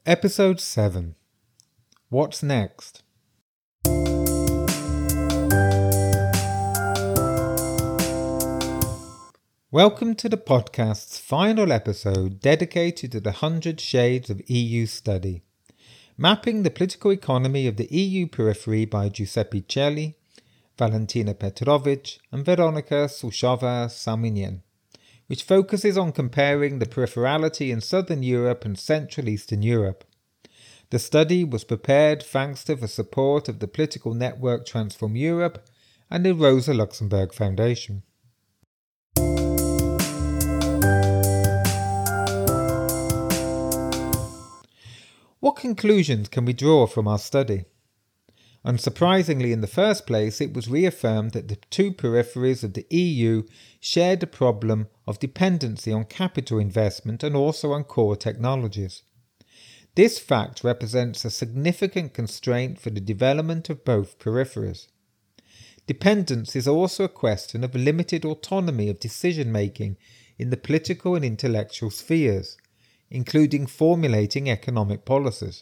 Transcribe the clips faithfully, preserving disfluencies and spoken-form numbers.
Episode seven. What's next? Welcome to the podcast's final episode dedicated to the Hundred Shades of E U Study, mapping the political economy of the E U periphery by Giuseppe Celli, Valentina Petrovic and Veronika Sushova-Salminien, which focuses on comparing the peripherality in Southern Europe and Central Eastern Europe. The study was prepared thanks to the support of the political network Transform Europe and the Rosa Luxemburg Foundation. What conclusions can we draw from our study? Unsurprisingly, in the first place, it was reaffirmed that the two peripheries of the E U shared a problem of dependency on capital investment and also on core technologies. This fact represents a significant constraint for the development of both peripheries. Dependence is also a question of limited autonomy of decision-making in the political and intellectual spheres, including formulating economic policies.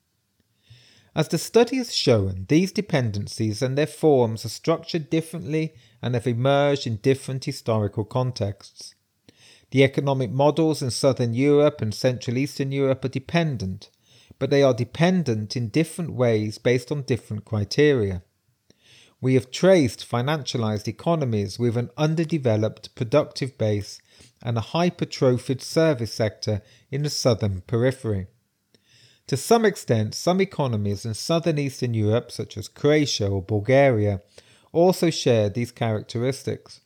As the study has shown, these dependencies and their forms are structured differently and have emerged in different historical contexts. The economic models in Southern Europe and Central Eastern Europe are dependent, but they are dependent in different ways based on different criteria. We have traced financialized economies with an underdeveloped productive base and a hypertrophied service sector in the southern periphery. To some extent, some economies in southern Eastern Europe, such as Croatia or Bulgaria, also share these characteristics.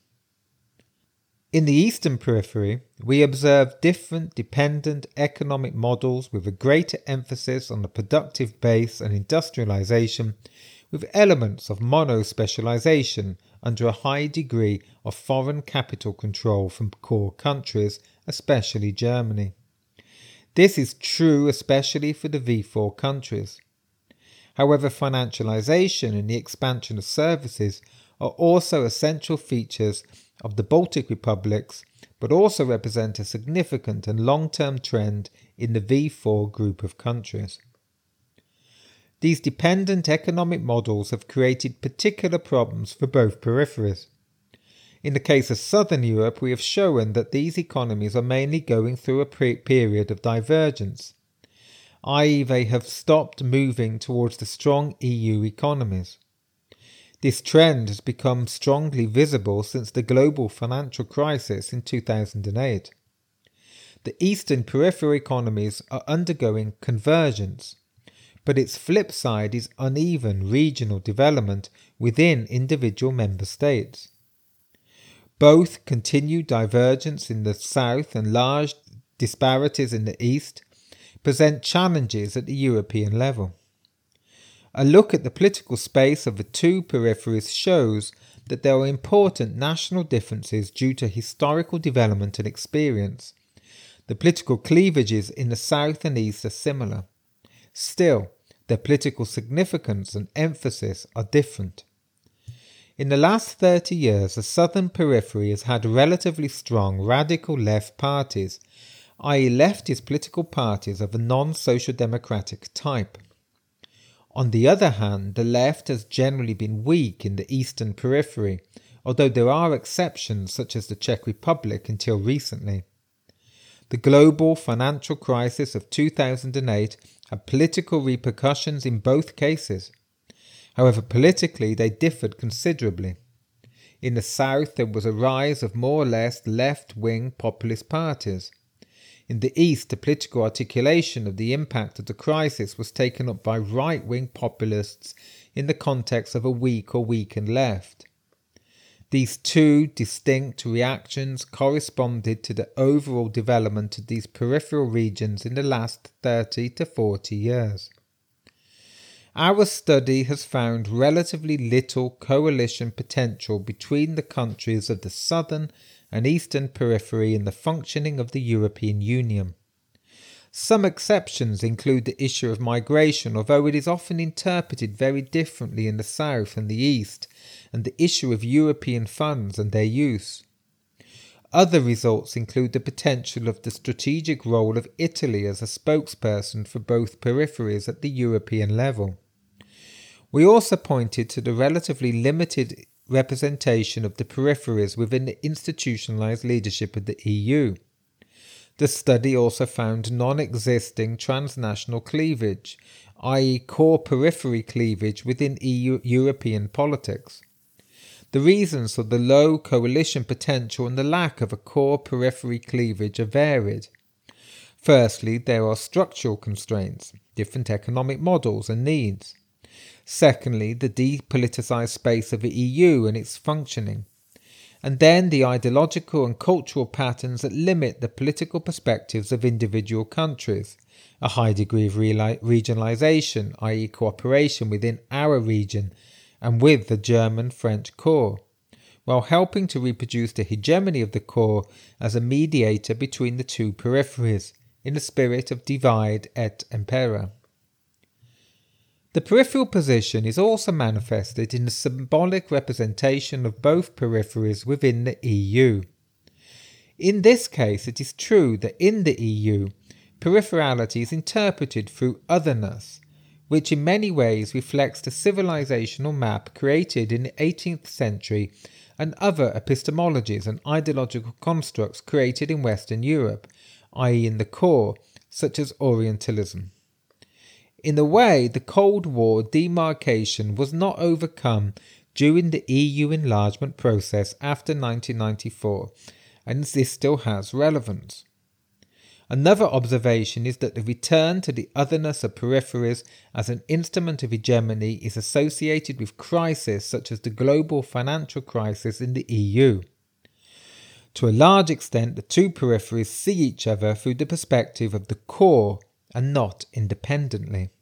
In the eastern periphery, we observe different dependent economic models with a greater emphasis on the productive base and industrialization, with elements of mono-specialization under a high degree of foreign capital control from core countries, especially Germany. This is true especially for the V four countries. However, financialization and the expansion of services are also essential features of the Baltic republics, but also represent a significant and long-term trend in the V four group of countries. These dependent economic models have created particular problems for both peripheries. In the case of Southern Europe, we have shown that these economies are mainly going through a pre- period of divergence, that is they have stopped moving towards the strong E U economies. This trend has become strongly visible since the global financial crisis in two thousand eight. The eastern peripheral economies are undergoing convergence, but its flip side is uneven regional development within individual member states. Both continued divergence in the south and large disparities in the east present challenges at the European level. A look at the political space of the two peripheries shows that there are important national differences due to historical development and experience. The political cleavages in the south and east are similar. Still, their political significance and emphasis are different. In the last thirty years, the southern periphery has had relatively strong radical left parties, that is leftist political parties of a non-social democratic type. On the other hand, the left has generally been weak in the eastern periphery, although there are exceptions such as the Czech Republic until recently. The global financial crisis of two thousand eight had political repercussions in both cases. However, politically they differed considerably. In the south there was a rise of more or less left-wing populist parties. In the east, the political articulation of the impact of the crisis was taken up by right-wing populists in the context of a weak or weakened left. These two distinct reactions corresponded to the overall development of these peripheral regions in the last thirty to forty years. Our study has found relatively little coalition potential between the countries of the southern and eastern periphery in the functioning of the European Union. Some exceptions include the issue of migration, although it is often interpreted very differently in the south and the east, and the issue of European funds and their use. Other results include the potential of the strategic role of Italy as a spokesperson for both peripheries at the European level. We also pointed to the relatively limited representation of the peripheries within the institutionalized leadership of the E U. The study also found non-existing transnational cleavage, that is core periphery cleavage within E U European politics. The reasons for the low coalition potential and the lack of a core periphery cleavage are varied. Firstly, there are structural constraints, different economic models and needs. Secondly, the depoliticized space of the E U and its functioning. And then the ideological and cultural patterns that limit the political perspectives of individual countries, a high degree of regionalization, that is cooperation within our region and with the German-French core, while helping to reproduce the hegemony of the core as a mediator between the two peripheries, in the spirit of divide et impera. The peripheral position is also manifested in the symbolic representation of both peripheries within the E U. In this case, it is true that in the E U, peripherality is interpreted through otherness, which in many ways reflects the civilizational map created in the eighteenth century and other epistemologies and ideological constructs created in Western Europe, that is in the core, such as Orientalism. In a way, the Cold War demarcation was not overcome during the E U enlargement process after nineteen ninety-four, and this still has relevance. Another observation is that the return to the otherness of peripheries as an instrument of hegemony is associated with crises such as the global financial crisis in the E U. To a large extent, the two peripheries see each other through the perspective of the core and not independently.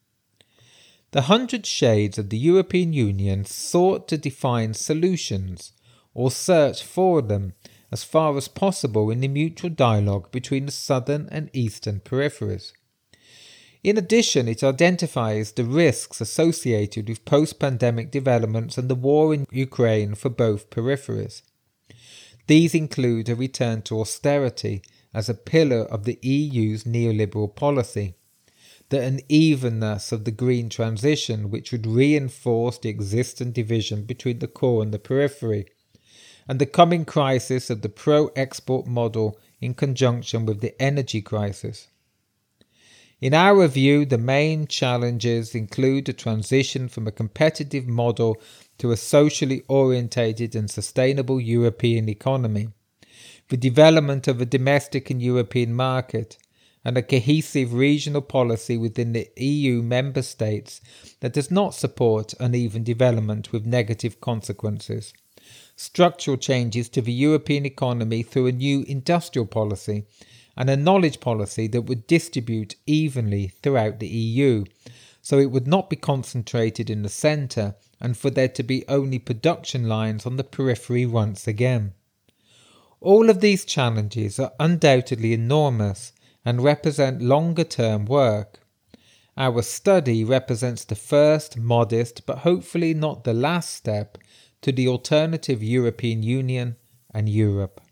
The Hundred Shades of the European Union sought to define solutions, or search for them, as far as possible in the mutual dialogue between the southern and eastern peripheries. In addition, it identifies the risks associated with post-pandemic developments and the war in Ukraine for both peripheries. These include a return to austerity as a pillar of the E U's neoliberal policy, the unevenness of the green transition which would reinforce the existing division between the core and the periphery, and the coming crisis of the pro-export model in conjunction with the energy crisis. In our view, the main challenges include a transition from a competitive model to a socially orientated and sustainable European economy, the development of a domestic and European market, and a cohesive regional policy within the E U member states that does not support uneven development with negative consequences, structural changes to the European economy through a new industrial policy, and a knowledge policy that would distribute evenly throughout the E U, so it would not be concentrated in the centre and for there to be only production lines on the periphery once again. All of these challenges are undoubtedly enormous and represent longer-term work. Our study represents the first modest but hopefully not the last step to the alternative European Union and Europe.